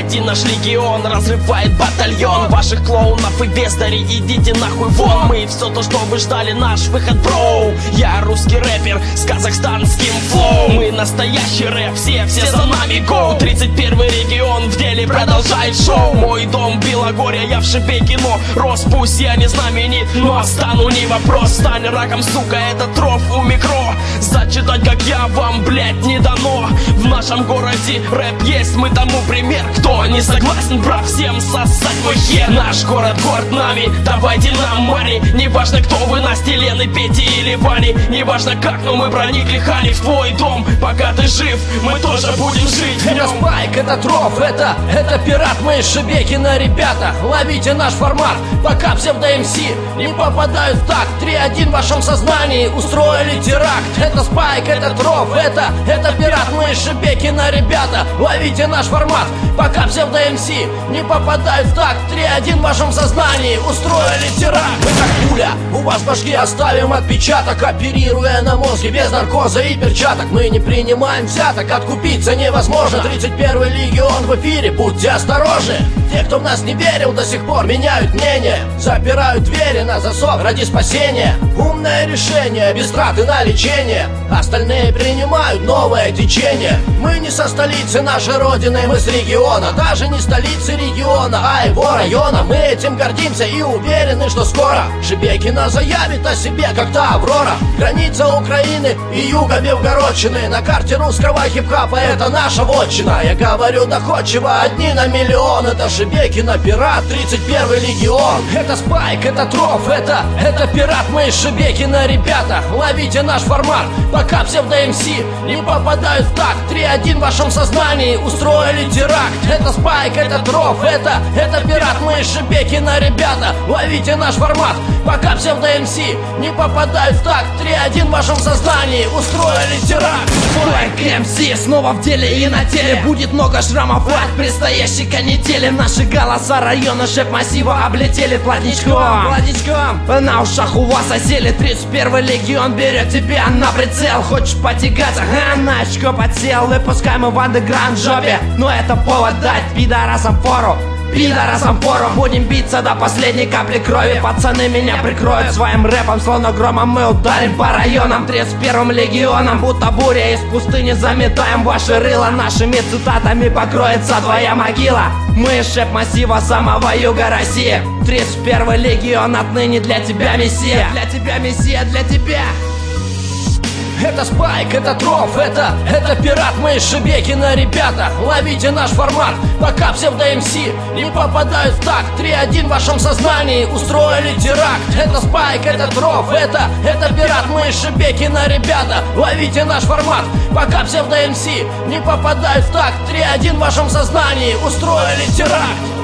3-1 наш легион разрывает батальон ваших клоунов и бездари, идите нахуй вон. Мы все то, что вы ждали, наш выход, броу. Я русский рэпер с казахстанским флоу. Мы настоящий рэп, все за нами, гоу. 31-й регион в деле продолжает шоу. Мой дом Белогорья, я в Шебекино рос. Пусть я не знаменит, но стану не вопрос. Стань раком, сука, это троф у микро. Зачитать, как я, вам, блять, не дано. В нашем городе рэп есть, мы тому пример. Кто не согласен, брат, всем сосать мой хер. Наш город горд нами, давайте нам мани. Неважно, кто вы, Настя, Лены, Пети или Вани. Неважно как, но мы проникли, Хали, в твой дом. Пока ты жив, мы тоже будем жить. Это Спайк, это Троф, это пират, мы из Шебекина, ребята. Ловите наш формат, пока псевдо-МС не попадают в такт. 3-1 в вашем сознании устроили теракт. Это Спайк, это Троф, это пират, мы из Шебекина, ребята. Ловите наш формат, пока псевдо-МС не попадают в такт. 3-1 в вашем сознании устроили теракт. Мы как пуля, у вас в башке оставим отпечаток, оперируя на мозге без наркоза и перчаток. Мы не принимаем взяток, откупиться невозможно. 31-й легион в эфире, будьте осторожны. Те, кто в нас не верил, до сих пор меняют мнение. Запирают двери на засов ради спасения. Умное решение, без траты на лечение. Остальные принимают новое течение. Мы не со столицы нашей родины, мы с региона. Даже не столицы региона, а его района. Мы этим гордимся и уверены, что скоро Шебекино заявит о себе, как та Аврора. Граница Украины и юга Белгородчины. На карте русского хип-хапа это наша вотчина. Я говорю доходчиво, одни на миллион. Это Шебекино, пират, 31-й легион. Это Спайк, это Троф, это пират, мы из Шебекино, ребята. Ловите наш формат, пока псевдо-МС не попадают в такт. 3-1 в вашем сознании устроили теракт. Это Спайк, это Троф, это пират, мы из Шебекино, ребята. Ловите наш формат, пока псевдо-МС не попадают в такт. 3-1 в вашем сознании устроили теракт. Спайк МС снова в деле и на теле. Будет много шрамов от предстоящей канители. Наши голоса района шеф-массива облетели плотничком. На ушах у вас осели. 31-й легион берет тебя на прицел. Хочешь потягаться? На очко подсел. Выпускаем мы в андеграунд жопе, но это повод дать пидорасам фору. Пидорасам фору. Будем биться до последней капли крови. Пацаны меня прикроют своим рэпом, словно громом мы ударим по районам. 31-м легионом, будто буря из пустыни, заметаем ваши рыла. Нашими цитатами покроется твоя могила. Мы шеф-массива самого юга России. 31-й легион отныне для тебя мессия. Для тебя мессия, для тебя. Это Спайк, это Троф, это пират, мы из Шебекина, ребята. Ловите наш формат, пока псевдо-МС не попадают в такт. 3-1 в вашем сознании устроили теракт. Это Спайк, это Троф, это пират, мы из Шебекина, ребята. Ловите наш формат, пока псевдо-МС не попадают в такт. 3-1 в вашем сознании устроили теракт.